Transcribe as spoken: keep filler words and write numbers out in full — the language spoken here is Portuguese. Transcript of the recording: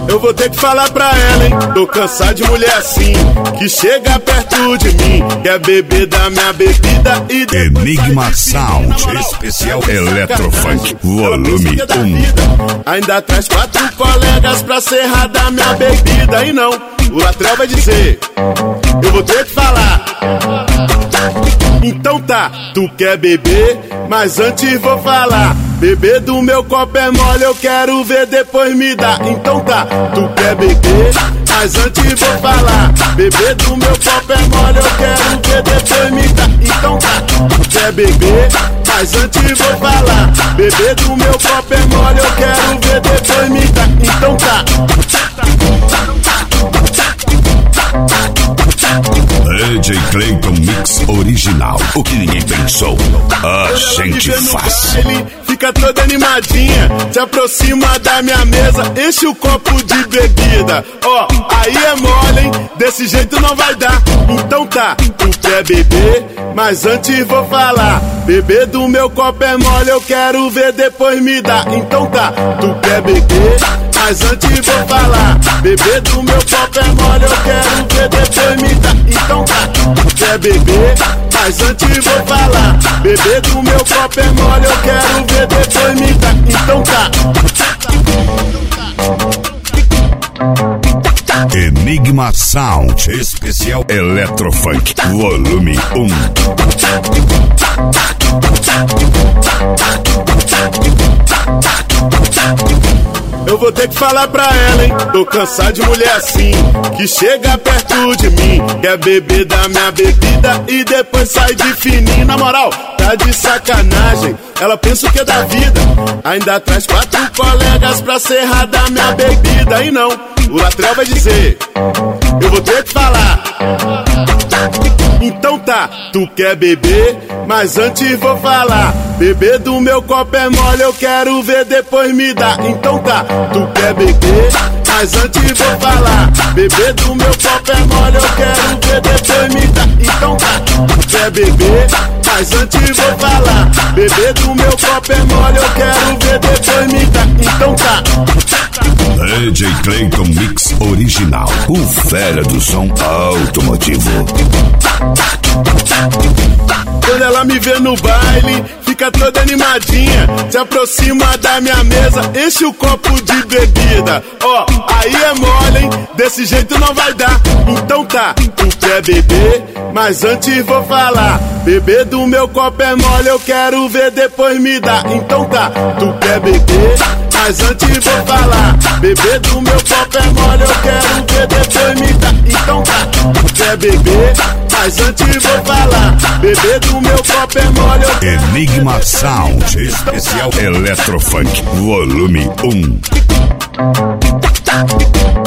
Eu vou ter que falar pra ela, hein? Tô cansado de mulher assim, que chega perto de mim, quer beber da minha bebida e Enigma Sound, especial Eletrofunk, volume um. Ainda traz quatro colegas pra serrar da minha bebida. E não, o Latrell vai dizer, eu vou ter que falar. Então tá, tu quer beber, mas antes vou falar. Beber do meu copo é mole, eu quero ver, depois me dá. Então tá, tu quer beber, mas antes vou falar. Beber do meu copo é mole, eu quero ver, depois me dá. Então tá, tu quer beber, mas antes vou falar. Beber do meu copo é mole, eu quero ver, depois me dá. Então tá. D J Clayton Mix original. O que ninguém pensou, a gente faz. Fica toda animadinha, se aproxima da minha mesa, enche o copo de bebida. Ó, oh, aí é mole, hein? Desse jeito não vai dar. Então tá, tu quer beber, mas antes vou falar. Beber do meu copo é mole, eu quero ver, depois me dá. Então tá, tu quer beber, mas antes vou falar. Beber do meu copo é mole, eu quero ver, depois me dá. Então tá, tu quer beber, mas antes vou falar. Beber do meu copo é mole, eu quero ver, depois me dá. Então tá. Enigma Sound, especial Eletrofunk, volume um. Eu vou ter que falar pra ela, hein? Tô cansado de mulher assim, que chega perto de mim, quer beber da minha bebida e depois sai de fininho. Na moral, tá de sacanagem, ela pensa o que é da vida. Ainda traz quatro colegas pra serrar da minha bebida. E não, o Latrell vai dizer, eu vou ter que falar. Então tá, tu quer beber, mas antes vou falar. Beber do meu copo é mole, eu quero ver, depois me dá. Então tá, tu quer beber, mas antes vou falar. Beber do meu copo é mole, eu quero ver, depois me dá. Então tá, tu quer beber, mas antes vou falar. Beber do meu copo é mole, eu quero ver, depois me dá. Então tá. D J Clayton Mix original, o fera do som automotivo. Quando ela me vê no baile, fica toda animadinha, se aproxima da minha mesa, enche o copo de bebida. Ó, oh, aí é mole, hein? Desse jeito não vai dar. Então tá, tu quer beber, mas antes vou falar. Beber do meu copo é mole, eu quero ver, depois me dá. Então tá, tu quer beber, mas antes vou falar. Beber do meu copo é mole, eu quero ver, depois me dá. Então tá, tu quer beber, mas antes vou falar. Beber do meu copo é mole, eu quero. Enigma Sound, especial Eletrofunk, volume um.